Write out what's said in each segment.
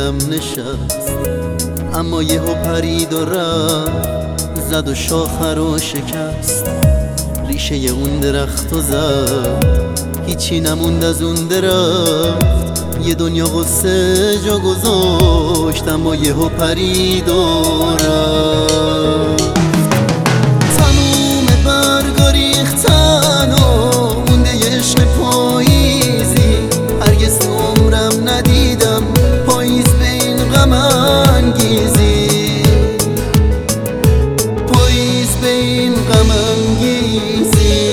دلم نشست، اما یهو پرید و رفت، زد و شاخه رو شکست. ریشه اون درخت و زد، هیچی نموند از اون درخت. یه دنیا غصه جا گذاشت، اما یهو پرید و رفت. تموم برگا ریختن و مونده یه عشق پاییزی. هرگز تو عمرم ندیدم پاییز به این غم انگیزی، پاییز به این غم انگیزی.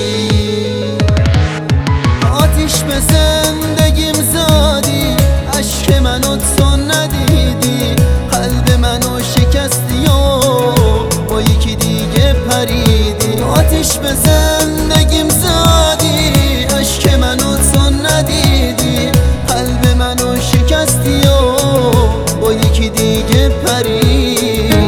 آتیش به زندگیم زدی، عشق منو تو ندیدی. قلب منو شکستی و با یکی دیگه پریدی. آتیش به زندگیم زدی، عشق منو تو ندیدی. قلب منو شکستی و با یکی دیگه پریدی.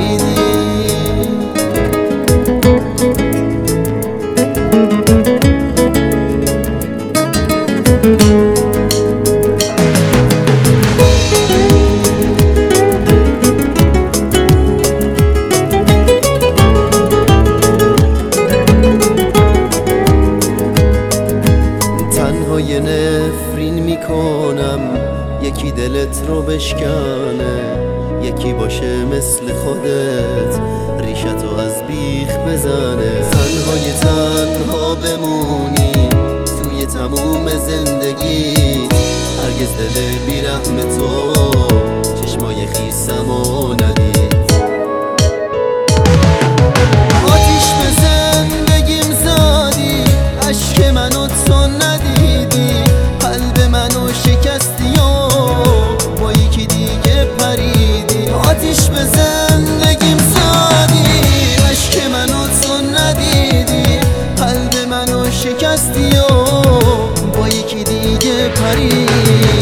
یه نفرین میکنم، یکی دلت رو بشکنه، یکی باشه مثل خودت ریشتو از بیخ بزنه. تنها بمونی توی تموم زندگیت، هرگز دل بیرحم تو چشمای خیسمو ندید. آتیش به زندگیم زدی، عشق منو تو ندیدی. قلب منو شکستی و با یکی دیگه پریدی. آتیش به زندگیم زدی، عشق منو تو ندیدی. قلب منو شکستی و با یکی دیگه پریدی.